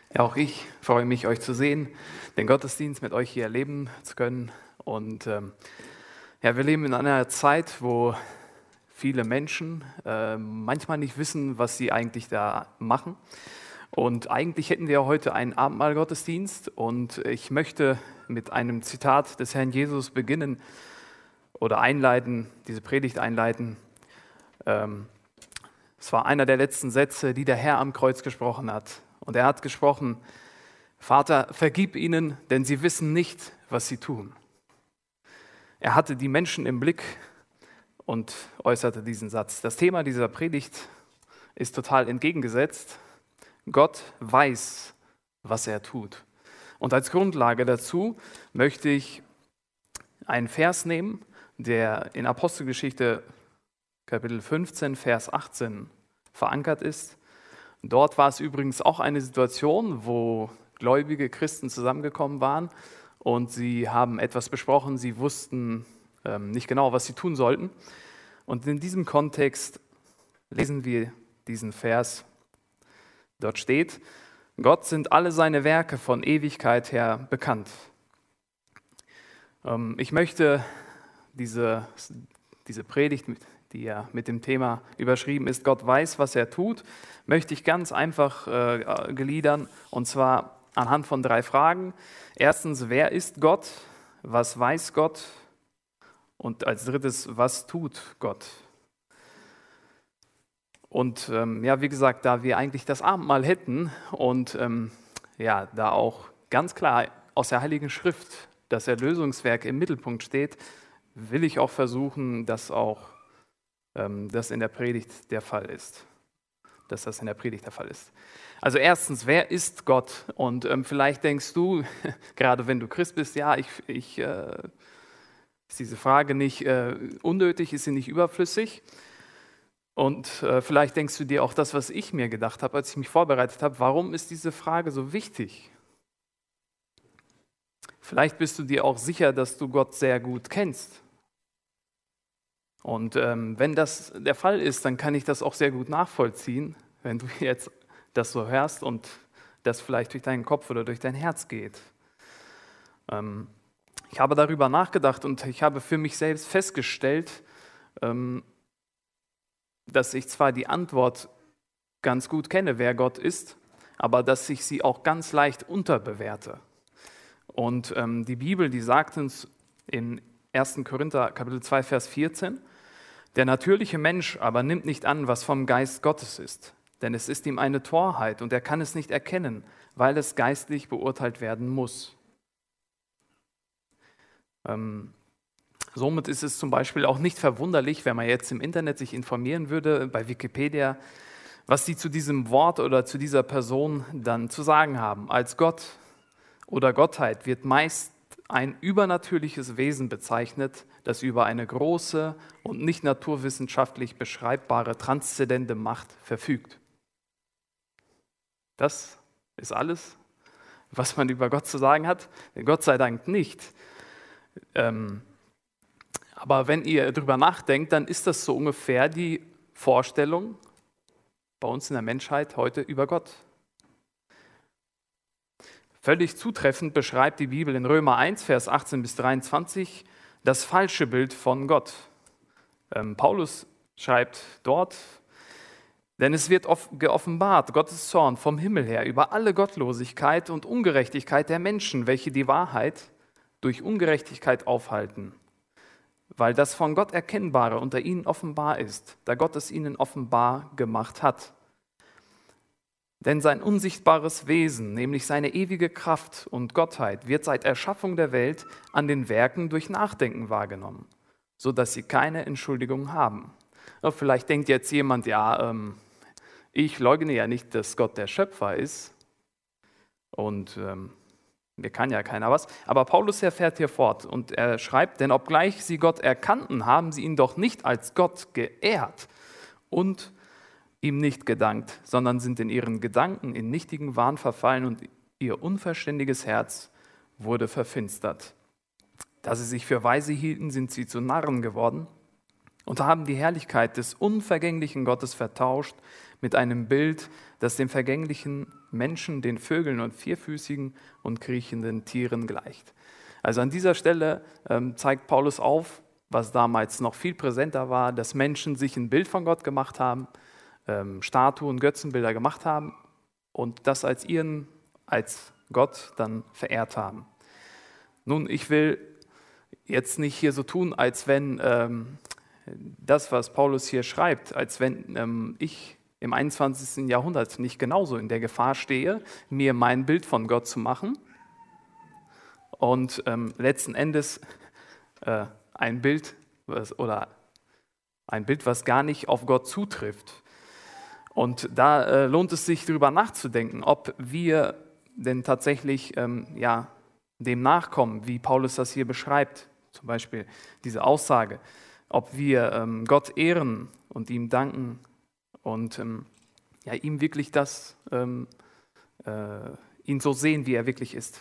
Ja, auch ich freue mich, euch zu sehen, den Gottesdienst mit euch hier erleben zu können. Und ja, wir leben in einer Zeit, wo viele Menschen manchmal nicht wissen, was sie eigentlich da machen. Und eigentlich hätten wir heute einen Abendmahl-Gottesdienst. Und ich möchte mit einem Zitat des Herrn Jesus beginnen oder einleiten, diese Predigt einleiten. Es war einer der letzten Sätze, die der Herr am Kreuz gesprochen hat. Und er hat gesprochen: Vater, vergib ihnen, denn sie wissen nicht, was sie tun. Er hatte die Menschen im Blick und äußerte diesen Satz. Das Thema dieser Predigt ist total entgegengesetzt. Gott weiß, was er tut. Und als Grundlage dazu möchte ich einen Vers nehmen, der in Apostelgeschichte Kapitel 15, Vers 18 verankert ist. Dort war es übrigens auch eine Situation, wo gläubige Christen zusammengekommen waren und sie haben etwas besprochen, sie wussten nicht genau, was sie tun sollten. Und in diesem Kontext lesen wir diesen Vers. Dort steht: Gott sind alle seine Werke von Ewigkeit her bekannt. Ich möchte diese Predigt, die ja mit dem Thema überschrieben ist, Gott weiß, was er tut, möchte ich ganz einfach gliedern, und zwar anhand von 3 Fragen. Erstens, wer ist Gott? Was weiß Gott? Und als drittes, was tut Gott? Und ja, wie gesagt, da wir eigentlich das Abendmahl hätten und ja, da auch ganz klar aus der Heiligen Schrift das Erlösungswerk im Mittelpunkt steht, will ich auch versuchen, dass das in der Predigt der Fall ist. Dass das in der Predigt der Fall ist. Also erstens, wer ist Gott? Und vielleicht denkst du, gerade wenn du Christ bist, ja, ist diese Frage nicht unnötig, ist sie nicht überflüssig? Und vielleicht denkst du dir auch das, was ich mir gedacht habe, als ich mich vorbereitet habe: Warum ist diese Frage so wichtig? Vielleicht bist du dir auch sicher, dass du Gott sehr gut kennst. Und wenn das der Fall ist, dann kann ich das auch sehr gut nachvollziehen, wenn du jetzt das so hörst und das vielleicht durch deinen Kopf oder durch dein Herz geht. Ich habe darüber nachgedacht und ich habe für mich selbst festgestellt, dass ich zwar die Antwort ganz gut kenne, wer Gott ist, aber dass ich sie auch ganz leicht unterbewerte. Und die Bibel, die sagt uns in 1. Korinther Kapitel 2, Vers 14, der natürliche Mensch aber nimmt nicht an, was vom Geist Gottes ist, denn es ist ihm eine Torheit und er kann es nicht erkennen, weil es geistlich beurteilt werden muss. Somit ist es zum Beispiel auch nicht verwunderlich, wenn man jetzt im Internet sich informieren würde, bei Wikipedia, was sie zu diesem Wort oder zu dieser Person dann zu sagen haben. Als Gott oder Gottheit wird meist ein übernatürliches Wesen bezeichnet, das über eine große und nicht naturwissenschaftlich beschreibbare transzendente Macht verfügt. Das ist alles, was man über Gott zu sagen hat. Gott sei Dank nicht. Aber wenn ihr darüber nachdenkt, dann ist das so ungefähr die Vorstellung bei uns in der Menschheit heute über Gott. Völlig zutreffend beschreibt die Bibel in Römer 1, Vers 18 bis 23 das falsche Bild von Gott. Paulus schreibt dort: Denn es wird geoffenbart, Gottes Zorn vom Himmel her über alle Gottlosigkeit und Ungerechtigkeit der Menschen, welche die Wahrheit durch Ungerechtigkeit aufhalten, weil das von Gott Erkennbare unter ihnen offenbar ist, da Gott es ihnen offenbar gemacht hat. Denn sein unsichtbares Wesen, nämlich seine ewige Kraft und Gottheit, wird seit Erschaffung der Welt an den Werken durch Nachdenken wahrgenommen, sodass sie keine Entschuldigung haben. Vielleicht denkt jetzt jemand, ja, ich leugne ja nicht, dass Gott der Schöpfer ist und mir kann ja keiner was. Aber Paulus fährt hier fort und er schreibt: Denn obgleich sie Gott erkannten, haben sie ihn doch nicht als Gott geehrt und ihm nicht gedankt, sondern sind in ihren Gedanken in nichtigen Wahn verfallen und ihr unverständiges Herz wurde verfinstert. Da sie sich für weise hielten, sind sie zu Narren geworden und haben die Herrlichkeit des unvergänglichen Gottes vertauscht mit einem Bild, das dem vergänglichen Menschen, den Vögeln und vierfüßigen und kriechenden Tieren gleicht. Also an dieser Stelle zeigt Paulus auf, was damals noch viel präsenter war, dass Menschen sich ein Bild von Gott gemacht haben, Statuen, Götzenbilder gemacht haben und das als Gott dann verehrt haben. Nun, ich will jetzt nicht hier so tun, als wenn das, was Paulus hier schreibt, als wenn ich im 21. Jahrhundert nicht genauso in der Gefahr stehe, mir mein Bild von Gott zu machen und letzten Endes ein Bild, was gar nicht auf Gott zutrifft. Und da lohnt es sich, darüber nachzudenken, ob wir denn tatsächlich dem nachkommen, wie Paulus das hier beschreibt, zum Beispiel diese Aussage, ob wir Gott ehren und ihm danken und ihm wirklich ihn so sehen, wie er wirklich ist.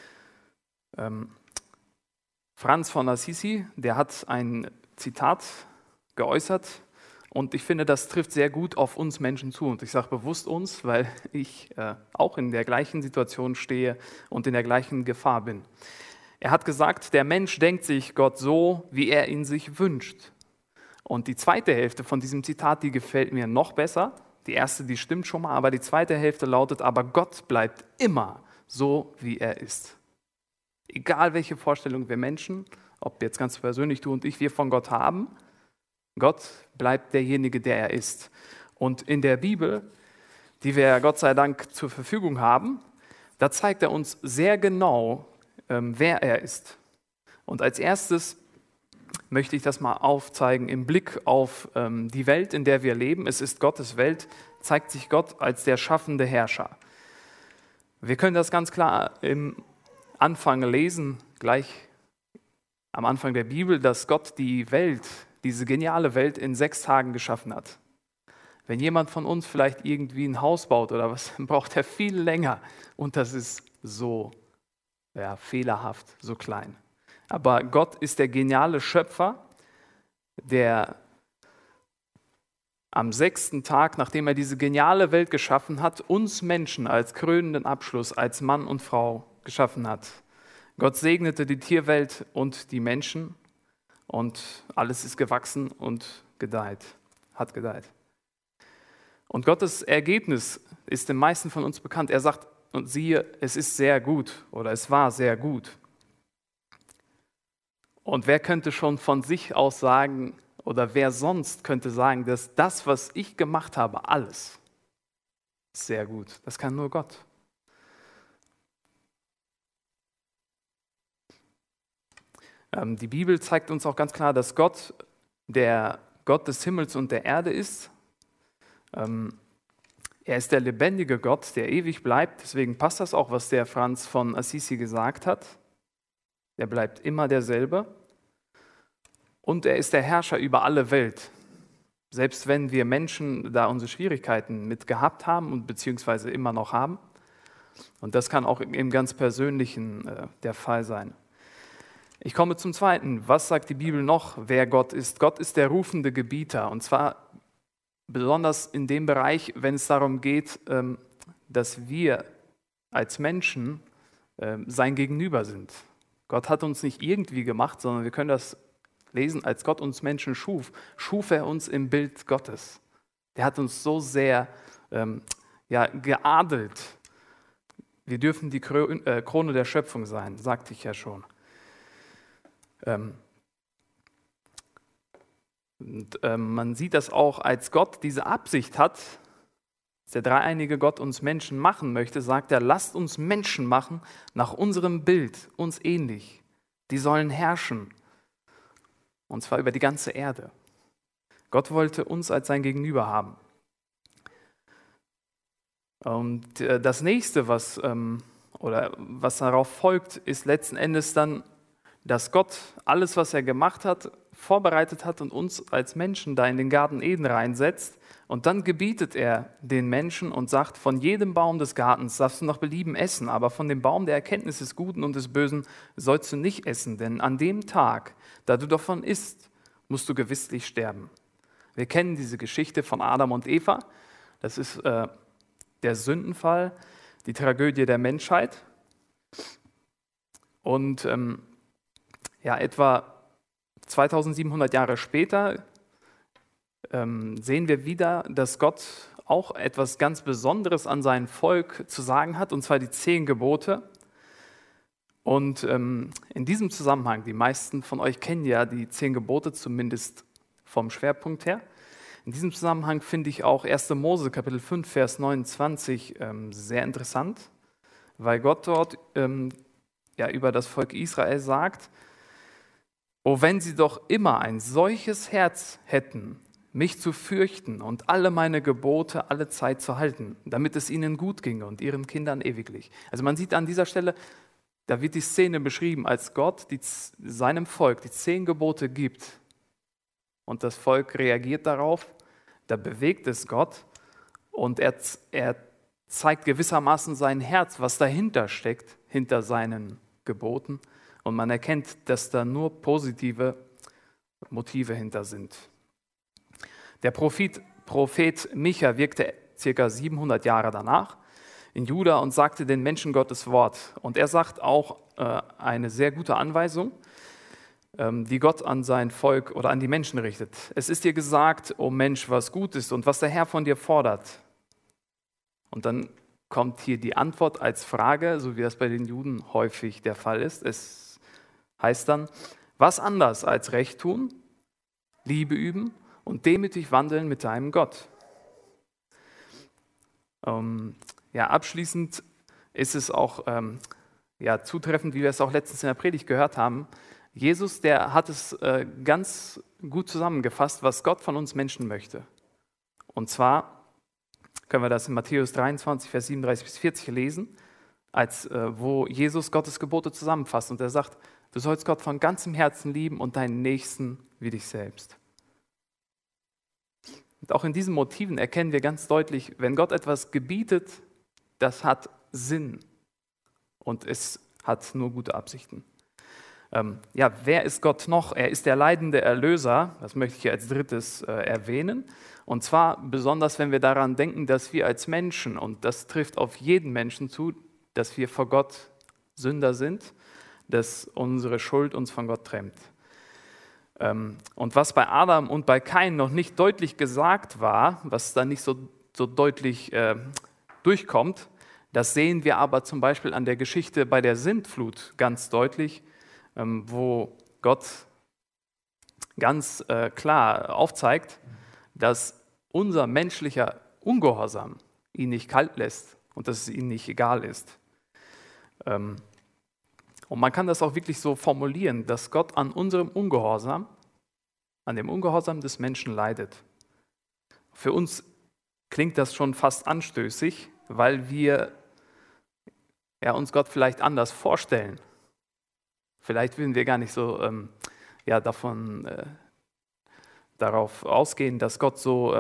Franz von Assisi, der hat ein Zitat geäußert und ich finde, das trifft sehr gut auf uns Menschen zu. Und ich sage bewusst uns, weil ich auch in der gleichen Situation stehe und in der gleichen Gefahr bin. Er hat gesagt, der Mensch denkt sich Gott so, wie er ihn sich wünscht. Und die zweite Hälfte von diesem Zitat, die gefällt mir noch besser. Die erste, die stimmt schon mal, aber die zweite Hälfte lautet, aber Gott bleibt immer so, wie er ist. Egal welche Vorstellung wir Menschen, ob jetzt ganz persönlich du und ich, wir von Gott haben, Gott bleibt derjenige, der er ist. Und in der Bibel, die wir Gott sei Dank zur Verfügung haben, da zeigt er uns sehr genau, wer er ist. Und als erstes möchte ich das mal aufzeigen im Blick auf die Welt, in der wir leben. Es ist Gottes Welt, zeigt sich Gott als der schaffende Herrscher. Wir können das ganz klar im Anfang lesen, gleich am Anfang der Bibel, dass Gott die Welt, diese geniale Welt in 6 Tagen geschaffen hat. Wenn jemand von uns vielleicht irgendwie ein Haus baut oder was, dann braucht er viel länger und das ist so fehlerhaft, so klein. Aber Gott ist der geniale Schöpfer, der am 6. Tag, nachdem er diese geniale Welt geschaffen hat, uns Menschen als krönenden Abschluss, als Mann und Frau geschaffen hat. Gott segnete die Tierwelt und die Menschen und alles ist gewachsen und hat gedeiht. Und Gottes Ergebnis ist den meisten von uns bekannt. Er sagt, und siehe, es ist sehr gut oder es war sehr gut. Und wer könnte schon von sich aus sagen, oder wer sonst könnte sagen, dass das, was ich gemacht habe, alles ist sehr gut. Das kann nur Gott. Die Bibel zeigt uns auch ganz klar, dass Gott der Gott des Himmels und der Erde ist. Er ist der lebendige Gott, der ewig bleibt. Deswegen passt das auch, was der Franz von Assisi gesagt hat. Er bleibt immer derselbe. Und er ist der Herrscher über alle Welt. Selbst wenn wir Menschen da unsere Schwierigkeiten mit gehabt haben und beziehungsweise immer noch haben. Und das kann auch im ganz Persönlichen der Fall sein. Ich komme zum Zweiten. Was sagt die Bibel noch, wer Gott ist? Gott ist der rufende Gebieter. Und zwar besonders in dem Bereich, wenn es darum geht, dass wir als Menschen sein Gegenüber sind. Gott hat uns nicht irgendwie gemacht, sondern wir können das lesen, als Gott uns Menschen schuf er uns im Bild Gottes. Der hat uns so sehr geadelt. Wir dürfen die Krone der Schöpfung sein, sagte ich ja schon. Man sieht das auch, als Gott diese Absicht hat, dass der dreieinige Gott uns Menschen machen möchte, sagt er, lasst uns Menschen machen nach unserem Bild, uns ähnlich. Die sollen herrschen. Und zwar über die ganze Erde. Gott wollte uns als sein Gegenüber haben. Und das nächste, was darauf folgt, ist letzten Endes dann, dass Gott alles, was er gemacht hat, vorbereitet hat und uns als Menschen da in den Garten Eden reinsetzt. Und dann gebietet er den Menschen und sagt, von jedem Baum des Gartens darfst du nach Belieben essen, aber von dem Baum der Erkenntnis des Guten und des Bösen sollst du nicht essen, denn an dem Tag, da du davon isst, musst du gewisslich sterben. Wir kennen diese Geschichte von Adam und Eva. Das ist der Sündenfall, die Tragödie der Menschheit. Und etwa 2700 Jahre später sehen wir wieder, dass Gott auch etwas ganz Besonderes an sein Volk zu sagen hat, und zwar die 10 Gebote. Und in diesem Zusammenhang, die meisten von euch kennen ja die 10 Gebote, zumindest vom Schwerpunkt her. In diesem Zusammenhang finde ich auch 1. Mose, Kapitel 5, Vers 29 sehr interessant, weil Gott dort über das Volk Israel sagt: O wenn sie doch immer ein solches Herz hätten, mich zu fürchten und alle meine Gebote alle Zeit zu halten, damit es ihnen gut ginge und ihren Kindern ewiglich. Also man sieht an dieser Stelle, da wird die Szene beschrieben, als Gott seinem Volk die 10 Gebote gibt und das Volk reagiert darauf, da bewegt es Gott und er zeigt gewissermaßen sein Herz, was dahinter steckt, hinter seinen Geboten. Und man erkennt, dass da nur positive Motive hinter sind. Der Prophet Micha wirkte ca. 700 Jahre danach in Juda und sagte den Menschen Gottes Wort. Und er sagt auch eine sehr gute Anweisung, die Gott an sein Volk oder an die Menschen richtet. Es ist dir gesagt, o Mensch, was gut ist und was der Herr von dir fordert. Und dann kommt hier die Antwort als Frage, so wie das bei den Juden häufig der Fall ist. Es heißt dann: Was anders als Recht tun, Liebe üben und demütig wandeln mit deinem Gott. Abschließend ist es auch zutreffend, wie wir es auch letztens in der Predigt gehört haben. Jesus, der hat es ganz gut zusammengefasst, was Gott von uns Menschen möchte. Und zwar können wir das in Matthäus 23, Vers 37 bis 40 lesen, wo Jesus Gottes Gebote zusammenfasst. Und er sagt: Du sollst Gott von ganzem Herzen lieben und deinen Nächsten wie dich selbst. Und auch in diesen Motiven erkennen wir ganz deutlich, wenn Gott etwas gebietet, das hat Sinn und es hat nur gute Absichten. Wer ist Gott noch? Er ist der leidende Erlöser, das möchte ich hier als drittes erwähnen. Und zwar besonders, wenn wir daran denken, dass wir als Menschen, und das trifft auf jeden Menschen zu, dass wir vor Gott Sünder sind, dass unsere Schuld uns von Gott trennt. Und was bei Adam und bei Kain noch nicht deutlich gesagt war, was da nicht so deutlich durchkommt, das sehen wir aber zum Beispiel an der Geschichte bei der Sintflut ganz deutlich, wo Gott ganz klar aufzeigt, dass unser menschlicher Ungehorsam ihn nicht kalt lässt und dass es ihm nicht egal ist. Und man kann das auch wirklich so formulieren, dass Gott an unserem Ungehorsam, an dem Ungehorsam des Menschen leidet. Für uns klingt das schon fast anstößig, weil wir uns Gott vielleicht anders vorstellen. Vielleicht würden wir gar nicht so darauf ausgehen, dass Gott so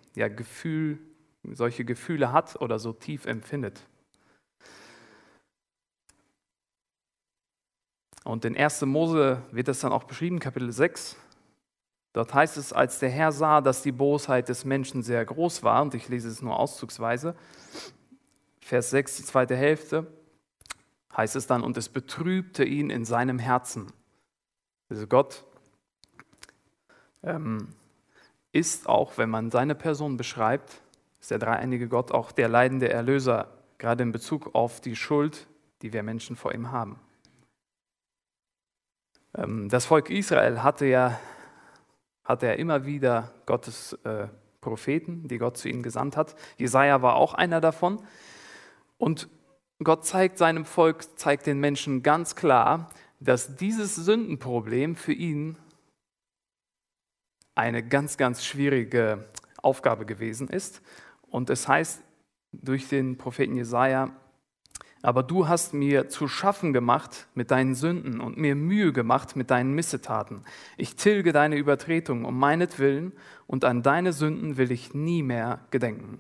solche Gefühle hat oder so tief empfindet. Und in 1. Mose wird das dann auch beschrieben, Kapitel 6. Dort heißt es: Als der Herr sah, dass die Bosheit des Menschen sehr groß war, und ich lese es nur auszugsweise, Vers 6, die zweite Hälfte, heißt es dann: Und es betrübte ihn in seinem Herzen. Also Gott ist auch, wenn man seine Person beschreibt, ist der dreieinige Gott auch der leidende Erlöser, gerade in Bezug auf die Schuld, die wir Menschen vor ihm haben. Das Volk Israel hatte ja immer wieder Gottes Propheten, die Gott zu ihnen gesandt hat. Jesaja war auch einer davon. Und Gott zeigt seinem Volk, zeigt den Menschen ganz klar, dass dieses Sündenproblem für ihn eine ganz, ganz schwierige Aufgabe gewesen ist. Und es heißt durch den Propheten Jesaja: Aber du hast mir zu schaffen gemacht mit deinen Sünden und mir Mühe gemacht mit deinen Missetaten. Ich tilge deine Übertretungen um meinetwillen und an deine Sünden will ich nie mehr gedenken.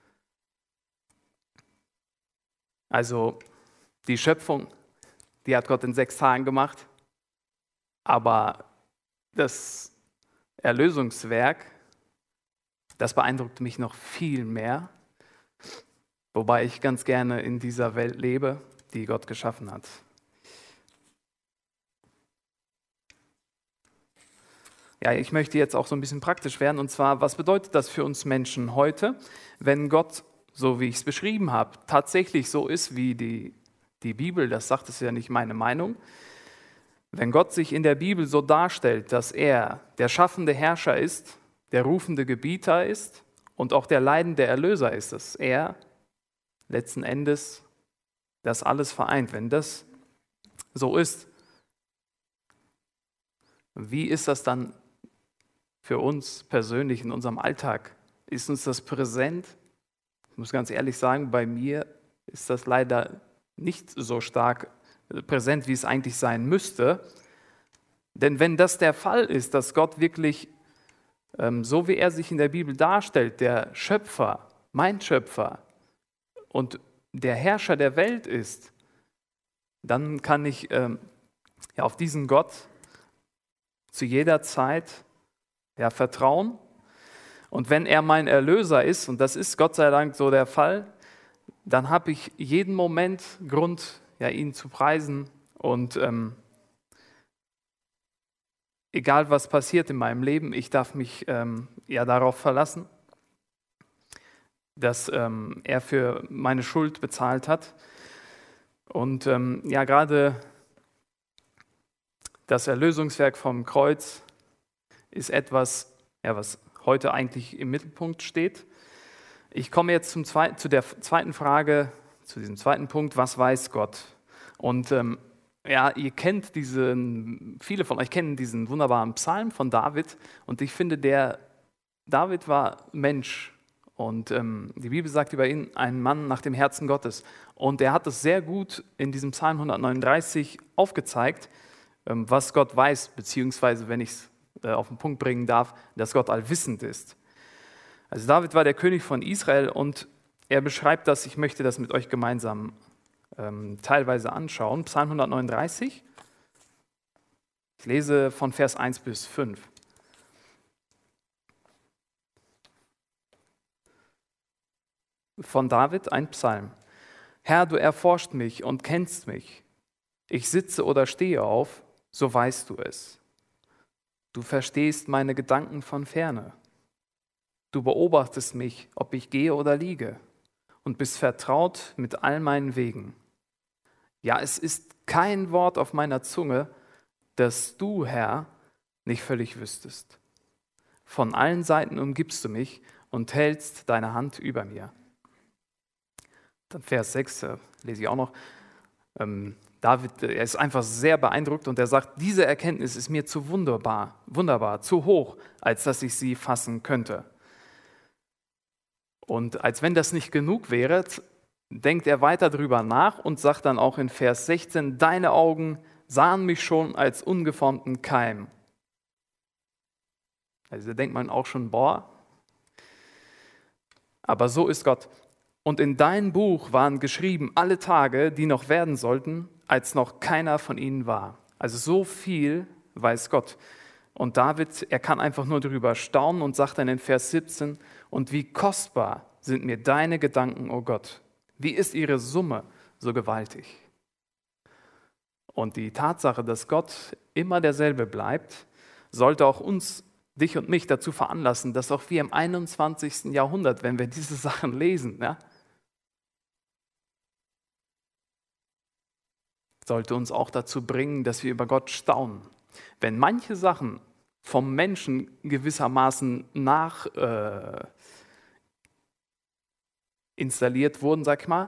Also die Schöpfung, die hat Gott in 6 Tagen gemacht, aber das Erlösungswerk, Das beeindruckt mich noch viel mehr, wobei ich ganz gerne in dieser Welt lebe, die Gott geschaffen hat. Ja, ich möchte jetzt auch so ein bisschen praktisch werden, und zwar, was bedeutet das für uns Menschen heute, wenn Gott, so wie ich es beschrieben habe, tatsächlich so ist, wie die Bibel, das sagt, es ja nicht meine Meinung. Wenn Gott sich in der Bibel so darstellt, dass er der schaffende Herrscher ist, der rufende Gebieter ist und auch der leidende Erlöser ist, dass er letzten Endes das alles vereint. Wenn das so ist, wie ist das dann für uns persönlich in unserem Alltag? Ist uns das präsent? Ich muss ganz ehrlich sagen, bei mir ist das leider nicht so stark präsent, wie es eigentlich sein müsste. Denn wenn das der Fall ist, dass Gott wirklich, so wie er sich in der Bibel darstellt, der Schöpfer, mein Schöpfer und der Herrscher der Welt ist, dann kann ich auf diesen Gott zu jeder Zeit vertrauen. Und wenn er mein Erlöser ist, und das ist Gott sei Dank so der Fall, dann habe ich jeden Moment Grund, ihn zu preisen. Und egal was passiert in meinem Leben, ich darf mich darauf verlassen, dass er für meine Schuld bezahlt hat. Und gerade das Erlösungswerk vom Kreuz ist etwas, was heute eigentlich im Mittelpunkt steht. Ich komme jetzt zu der zweiten Frage, zu diesem zweiten Punkt: Was weiß Gott? Und ihr kennt viele von euch kennen diesen wunderbaren Psalm von David, und ich finde, David war Mensch, und die Bibel sagt über ihn, ein Mann nach dem Herzen Gottes. Und er hat es sehr gut in diesem Psalm 139 aufgezeigt, was Gott weiß, beziehungsweise, wenn ich es auf den Punkt bringen darf, dass Gott allwissend ist. Also David war der König von Israel, und er beschreibt das, ich möchte das mit euch gemeinsam teilweise anschauen. Psalm 139, ich lese von Vers 1 bis 5. Von David ein Psalm. Herr, du erforscht mich und kennst mich. Ich sitze oder stehe auf, so weißt du es. Du verstehst meine Gedanken von ferne. Du beobachtest mich, ob ich gehe oder liege, und bist vertraut mit all meinen Wegen. Ja, es ist kein Wort auf meiner Zunge, das du, Herr, nicht völlig wüsstest. Von allen Seiten umgibst du mich und hältst deine Hand über mir. Dann Vers 6 lese ich auch noch. David, er ist einfach sehr beeindruckt, und er sagt, diese Erkenntnis ist mir zu wunderbar, zu hoch, als dass ich sie fassen könnte. Und als wenn das nicht genug wäre, denkt er weiter drüber nach und sagt dann auch in Vers 16, deine Augen sahen mich schon als ungeformten Keim. Also da denkt man auch schon, aber so ist Gott. Und in dein Buch waren geschrieben alle Tage, die noch werden sollten, als noch keiner von ihnen war. Also so viel weiß Gott. Und David, er kann einfach nur darüber staunen und sagt dann in Vers 17, und wie kostbar sind mir deine Gedanken, o Gott. Wie ist ihre Summe so gewaltig? Und die Tatsache, dass Gott immer derselbe bleibt, sollte auch uns, dich und mich, dazu veranlassen, dass auch wir im 21. Jahrhundert, wenn wir diese Sachen lesen, sollte uns auch dazu bringen, dass wir über Gott staunen. Wenn manche Sachen vom Menschen gewissermaßen installiert wurden, sag ich mal,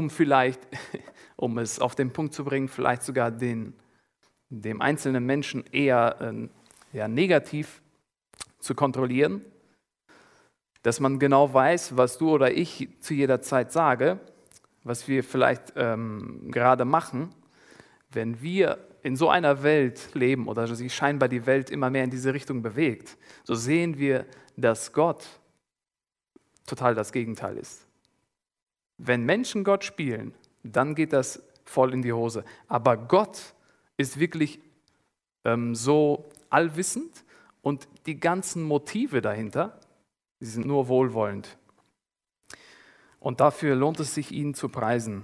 um es auf den Punkt zu bringen, vielleicht sogar dem einzelnen Menschen eher negativ zu kontrollieren, dass man genau weiß, was du oder ich zu jeder Zeit sage, was wir vielleicht gerade machen. Wenn wir in so einer Welt leben oder sich scheinbar die Welt immer mehr in diese Richtung bewegt, so sehen wir, dass Gott total das Gegenteil ist. Wenn Menschen Gott spielen, dann geht das voll in die Hose. Aber Gott ist wirklich so allwissend, und die ganzen Motive dahinter, Sie sind nur wohlwollend. Und dafür lohnt es sich, ihn zu preisen.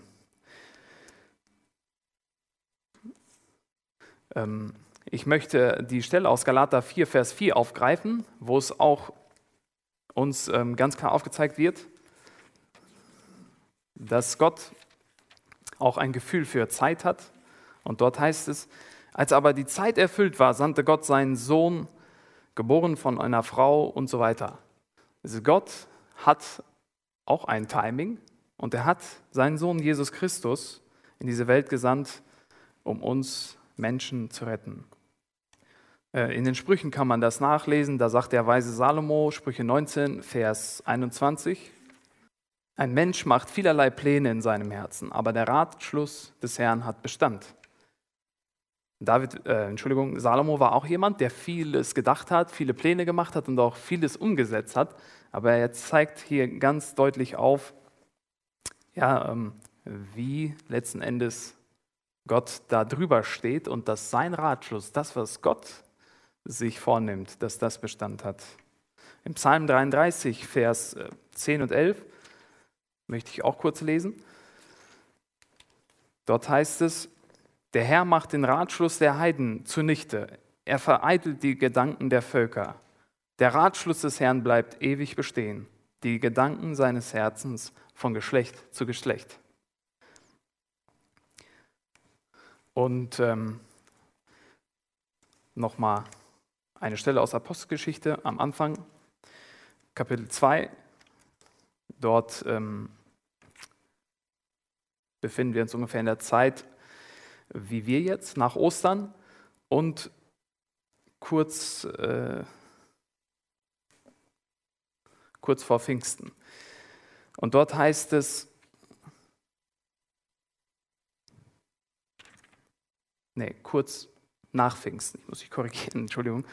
Ich möchte die Stelle aus Galater 4, Vers 4 aufgreifen, wo es auch uns ganz klar aufgezeigt wird, dass Gott auch ein Gefühl für Zeit hat. Und dort heißt es, als aber die Zeit erfüllt war, sandte Gott seinen Sohn, geboren von einer Frau und so weiter. Also Gott hat auch ein Timing und er hat seinen Sohn Jesus Christus in diese Welt gesandt, um uns Menschen zu retten. In den Sprüchen kann man das nachlesen, da sagt der weise Salomo, Sprüche 19, Vers 21, ein Mensch macht vielerlei Pläne in seinem Herzen, aber der Ratschluss des Herrn hat Bestand. Salomo war auch jemand, der vieles gedacht hat, viele Pläne gemacht hat und auch vieles umgesetzt hat, aber er zeigt hier ganz deutlich auf, wie letzten Endes Gott da drüber steht und dass sein Ratschluss, das, was Gott sich vornimmt, dass das Bestand hat. Im Psalm 33, Vers 10 und 11 möchte ich auch kurz lesen. Dort heißt es, der Herr macht den Ratschluss der Heiden zunichte. Er vereitelt die Gedanken der Völker. Der Ratschluss des Herrn bleibt ewig bestehen. Die Gedanken seines Herzens von Geschlecht zu Geschlecht. Und nochmal eine Stelle aus Apostelgeschichte am Anfang, Kapitel 2. Dort befinden wir uns ungefähr in der Zeit, wie wir jetzt, nach Ostern und kurz vor Pfingsten. Und dort heißt es, kurz nach Pfingsten, ich muss mich korrigieren, Entschuldigung.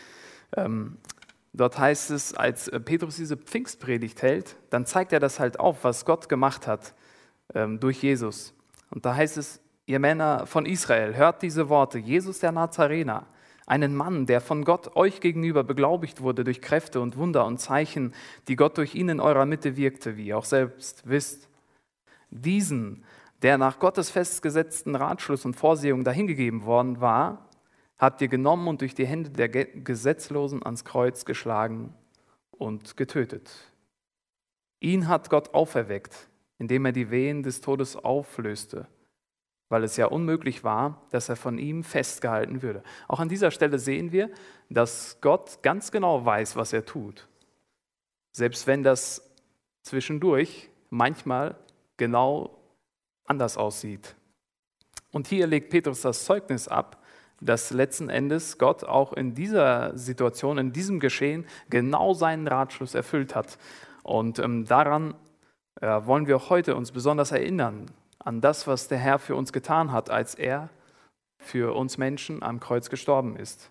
Dort heißt es, als Petrus diese Pfingstpredigt hält, dann zeigt er das halt auf, was Gott gemacht hat durch Jesus. Und da heißt es, ihr Männer von Israel, hört diese Worte, Jesus der Nazarener, einen Mann, der von Gott euch gegenüber beglaubigt wurde durch Kräfte und Wunder und Zeichen, die Gott durch ihn in eurer Mitte wirkte, wie ihr auch selbst wisst. Diesen, der nach Gottes festgesetzten Ratschluss und Vorsehung dahingegeben worden war, habt ihr genommen und durch die Hände der Gesetzlosen ans Kreuz geschlagen und getötet. Ihn hat Gott auferweckt, indem er die Wehen des Todes auflöste, weil es ja unmöglich war, dass er von ihm festgehalten würde. Auch an dieser Stelle sehen wir, dass Gott ganz genau weiß, was er tut. Selbst wenn das zwischendurch manchmal genau anders aussieht. Und hier legt Petrus das Zeugnis ab, dass letzten Endes Gott auch in dieser Situation, in diesem Geschehen genau seinen Ratschluss erfüllt hat. Und daran wollen wir auch heute uns besonders erinnern, an das, was der Herr für uns getan hat, als er für uns Menschen am Kreuz gestorben ist.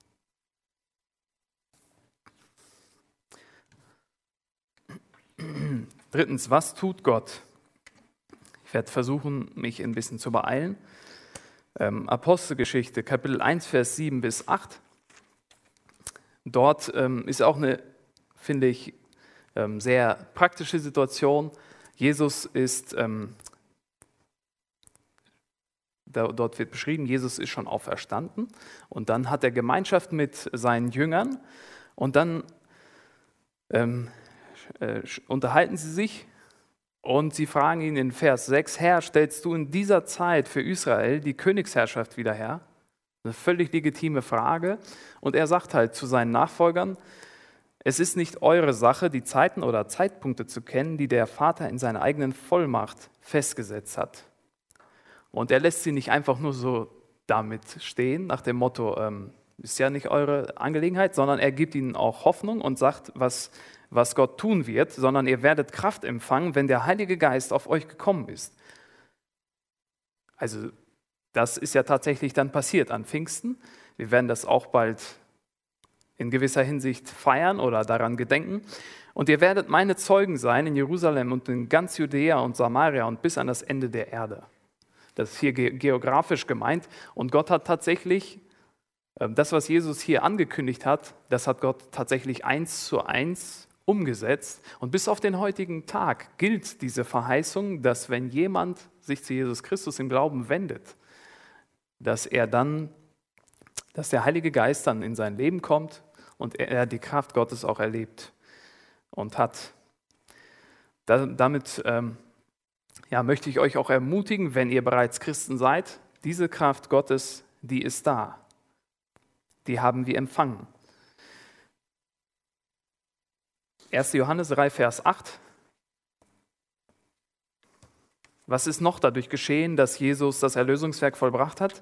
Drittens, was tut Gott? Ich werde versuchen, mich ein bisschen zu beeilen. Apostelgeschichte, Kapitel 1, Vers 7 bis 8. Dort ist auch eine, finde ich, sehr praktische Situation. Jesus ist, dort wird beschrieben, Jesus ist schon auferstanden und dann hat er Gemeinschaft mit seinen Jüngern und dann unterhalten sie sich und sie fragen ihn in Vers 6, Herr, stellst du in dieser Zeit für Israel die Königsherrschaft wieder her? Eine völlig legitime Frage. Und er sagt halt zu seinen Nachfolgern, es ist nicht eure Sache, die Zeiten oder Zeitpunkte zu kennen, die der Vater in seiner eigenen Vollmacht festgesetzt hat. Und er lässt sie nicht einfach nur so damit stehen, nach dem Motto, ist ja nicht eure Angelegenheit, sondern er gibt ihnen auch Hoffnung und sagt, was Gott tun wird, sondern ihr werdet Kraft empfangen, wenn der Heilige Geist auf euch gekommen ist. Also das ist ja tatsächlich dann passiert an Pfingsten. Wir werden das auch bald in gewisser Hinsicht feiern oder daran gedenken. Und ihr werdet meine Zeugen sein in Jerusalem und in ganz Judäa und Samaria und bis an das Ende der Erde. Das ist hier geografisch gemeint. Und Gott hat tatsächlich, das, was Jesus hier angekündigt hat, das hat Gott tatsächlich 1:1 umgesetzt. Und bis auf den heutigen Tag gilt diese Verheißung, dass wenn jemand sich zu Jesus Christus im Glauben wendet, dass der Heilige Geist dann in sein Leben kommt und er die Kraft Gottes auch erlebt und hat. Damit möchte ich euch auch ermutigen, wenn ihr bereits Christen seid, diese Kraft Gottes, die ist da. Die haben wir empfangen. 1. Johannes 3, Vers 8. Was ist noch dadurch geschehen, dass Jesus das Erlösungswerk vollbracht hat?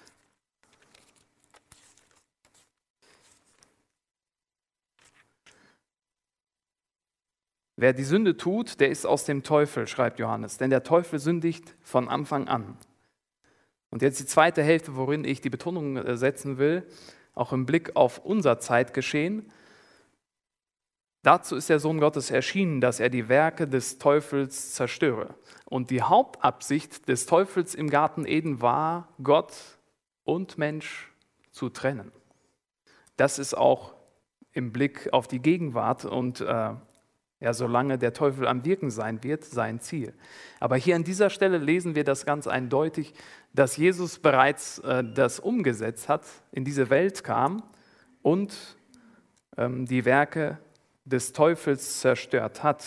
Wer die Sünde tut, der ist aus dem Teufel, schreibt Johannes, denn der Teufel sündigt von Anfang an. Und jetzt die zweite Hälfte, worin ich die Betonung setzen will, auch im Blick auf unser Zeitgeschehen. Dazu ist der Sohn Gottes erschienen, dass er die Werke des Teufels zerstöre. Und die Hauptabsicht des Teufels im Garten Eden war, Gott und Mensch zu trennen. Das ist auch im Blick auf die Gegenwart und solange der Teufel am Wirken sein wird, sein Ziel. Aber hier an dieser Stelle lesen wir das ganz eindeutig, dass Jesus bereits das umgesetzt hat, in diese Welt kam und die Werke des Teufels zerstört hat.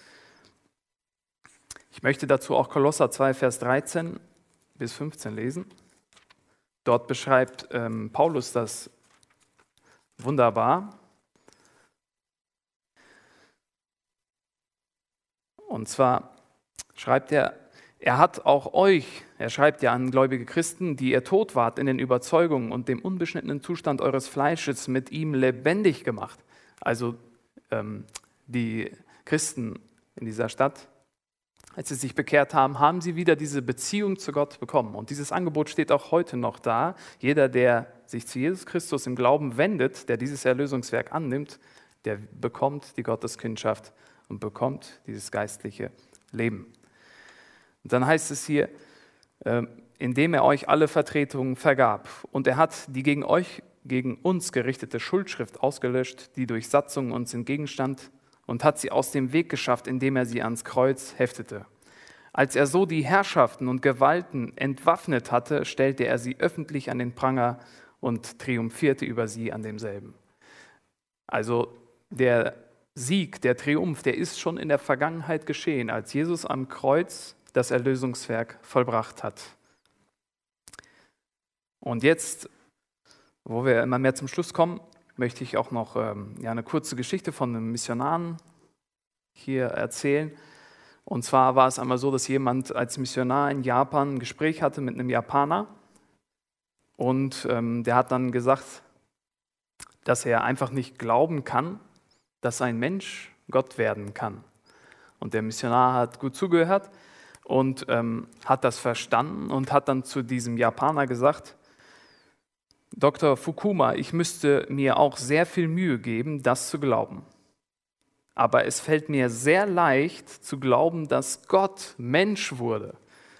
Ich möchte dazu auch Kolosser 2, Vers 13 bis 15 lesen. Dort beschreibt Paulus das wunderbar. Und zwar schreibt er hat auch euch, er schreibt ja an gläubige Christen, die ihr tot wart in den Überzeugungen und dem unbeschnittenen Zustand eures Fleisches, mit ihm lebendig gemacht. Also die Christen in dieser Stadt, als sie sich bekehrt haben, haben sie wieder diese Beziehung zu Gott bekommen. Und dieses Angebot steht auch heute noch da. Jeder, der sich zu Jesus Christus im Glauben wendet, der dieses Erlösungswerk annimmt, der bekommt die Gotteskindschaft und bekommt dieses geistliche Leben. Und dann heißt es hier, indem er euch alle Vertretungen vergab. Und er hat die gegen uns gerichtete Schuldschrift ausgelöscht, die durch Satzung uns entgegenstand, und hat sie aus dem Weg geschafft, indem er sie ans Kreuz heftete. Als er so die Herrschaften und Gewalten entwaffnet hatte, stellte er sie öffentlich an den Pranger und triumphierte über sie an demselben. Also der Sieg, der Triumph, der ist schon in der Vergangenheit geschehen, als Jesus am Kreuz das Erlösungswerk vollbracht hat. Und jetzt, wo wir immer mehr zum Schluss kommen, möchte ich auch noch eine kurze Geschichte von einem Missionaren hier erzählen. Und zwar war es einmal so, dass jemand als Missionar in Japan ein Gespräch hatte mit einem Japaner. Und der hat dann gesagt, dass er einfach nicht glauben kann, dass ein Mensch Gott werden kann. Und der Missionar hat gut zugehört und hat das verstanden und hat dann zu diesem Japaner gesagt, Dr. Fukuma, ich müsste mir auch sehr viel Mühe geben, das zu glauben. Aber es fällt mir sehr leicht zu glauben, dass Gott Mensch wurde.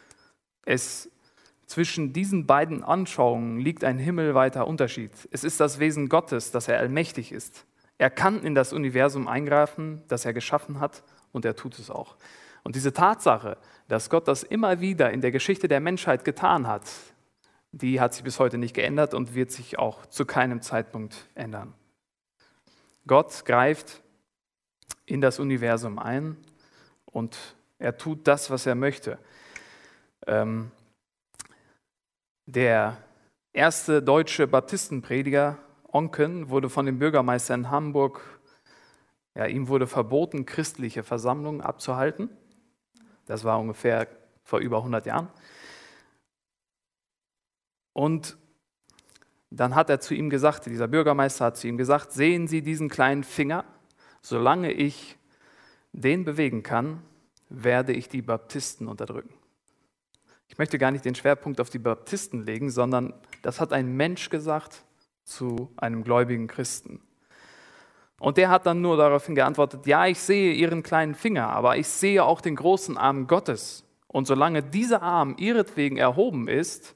Zwischen diesen beiden Anschauungen liegt ein himmelweiter Unterschied. Es ist das Wesen Gottes, dass er allmächtig ist. Er kann in das Universum eingreifen, das er geschaffen hat, und er tut es auch. Und diese Tatsache, dass Gott das immer wieder in der Geschichte der Menschheit getan hat, die hat sich bis heute nicht geändert und wird sich auch zu keinem Zeitpunkt ändern. Gott greift in das Universum ein und er tut das, was er möchte. Der erste deutsche Baptistenprediger, Oncken, wurde von dem Bürgermeister in Hamburg, ihm wurde verboten, christliche Versammlungen abzuhalten. Das war ungefähr vor über 100 Jahren. Und dann hat er zu ihm gesagt, dieser Bürgermeister hat zu ihm gesagt, sehen Sie diesen kleinen Finger? Solange ich den bewegen kann, werde ich die Baptisten unterdrücken. Ich möchte gar nicht den Schwerpunkt auf die Baptisten legen, sondern das hat ein Mensch gesagt zu einem gläubigen Christen. Und der hat dann nur daraufhin geantwortet, ja, ich sehe Ihren kleinen Finger, aber ich sehe auch den großen Arm Gottes. Und solange dieser Arm ihretwegen erhoben ist,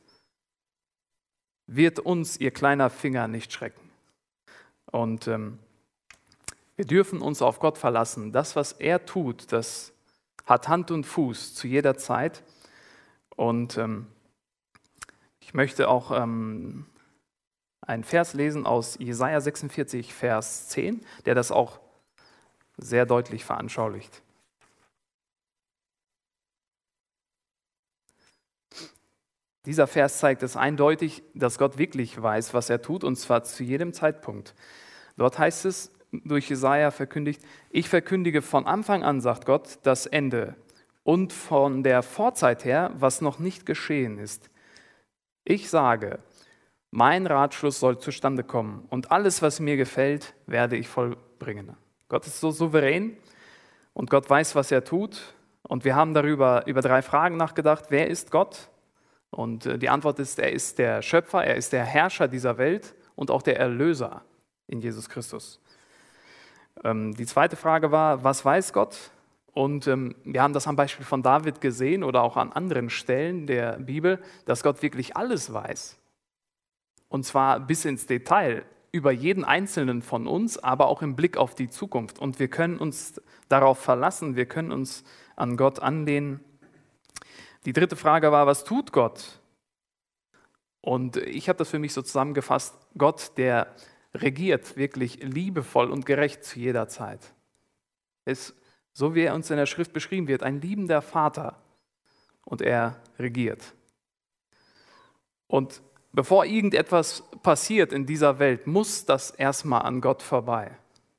wird uns Ihr kleiner Finger nicht schrecken. Und Wir dürfen uns auf Gott verlassen. Das, was er tut, das hat Hand und Fuß zu jeder Zeit. Und ich möchte auch einen Vers lesen aus Jesaja 46, Vers 10, der das auch sehr deutlich veranschaulicht. Dieser Vers zeigt es eindeutig, dass Gott wirklich weiß, was er tut, und zwar zu jedem Zeitpunkt. Dort heißt es, durch Jesaja verkündigt: Ich verkündige von Anfang an, sagt Gott, das Ende und von der Vorzeit her, was noch nicht geschehen ist. Ich sage, mein Ratschluss soll zustande kommen und alles, was mir gefällt, werde ich vollbringen. Gott ist so souverän und Gott weiß, was er tut. Und wir haben über 3 Fragen nachgedacht. Wer ist Gott? Und die Antwort ist, er ist der Schöpfer, er ist der Herrscher dieser Welt und auch der Erlöser in Jesus Christus. Die zweite Frage war, was weiß Gott? Und wir haben das am Beispiel von David gesehen oder auch an anderen Stellen der Bibel, dass Gott wirklich alles weiß. Und zwar bis ins Detail, über jeden Einzelnen von uns, aber auch im Blick auf die Zukunft. Und wir können uns darauf verlassen, wir können uns an Gott anlehnen. Die dritte Frage war, was tut Gott? Und ich habe das für mich so zusammengefasst: Gott, der regiert wirklich liebevoll und gerecht zu jeder Zeit. Ist, so wie er uns in der Schrift beschrieben wird, ein liebender Vater, und er regiert. Und bevor irgendetwas passiert in dieser Welt, muss das erstmal an Gott vorbei.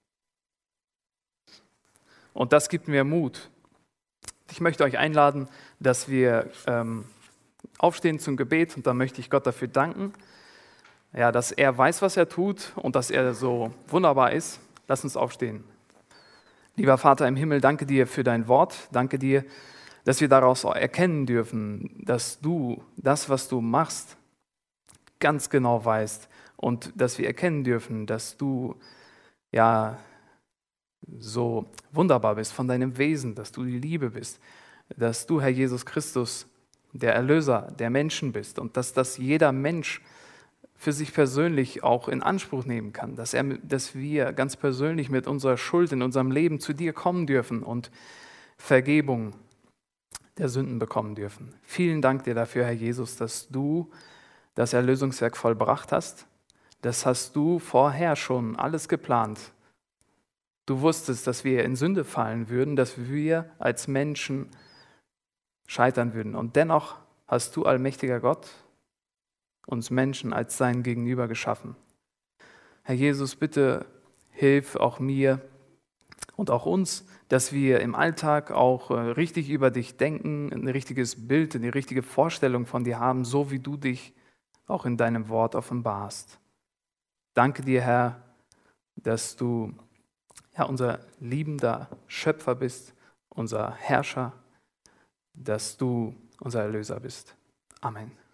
Und das gibt mir Mut. Ich möchte euch einladen, dass wir aufstehen zum Gebet, und da möchte ich Gott dafür danken, ja, dass er weiß, was er tut und dass er so wunderbar ist. Lass uns aufstehen. Lieber Vater im Himmel, danke dir für dein Wort. Danke dir, dass wir daraus erkennen dürfen, dass du das, was du machst, ganz genau weißt, und dass wir erkennen dürfen, dass du ja so wunderbar bist von deinem Wesen, dass du die Liebe bist, dass du, Herr Jesus Christus, der Erlöser der Menschen bist, und dass das jeder Mensch für sich persönlich auch in Anspruch nehmen kann, dass wir ganz persönlich mit unserer Schuld in unserem Leben zu dir kommen dürfen und Vergebung der Sünden bekommen dürfen. Vielen Dank dir dafür, Herr Jesus, dass du das Erlösungswerk vollbracht hast. Das hast du vorher schon alles geplant. Du wusstest, dass wir in Sünde fallen würden, dass wir als Menschen scheitern würden. Und dennoch hast du, allmächtiger Gott, uns Menschen als sein Gegenüber geschaffen. Herr Jesus, bitte hilf auch mir und auch uns, dass wir im Alltag auch richtig über dich denken, ein richtiges Bild, eine richtige Vorstellung von dir haben, so wie du dich auch in deinem Wort offenbarst. Danke dir, Herr, dass du unser liebender Schöpfer bist, unser Herrscher, dass du unser Erlöser bist. Amen.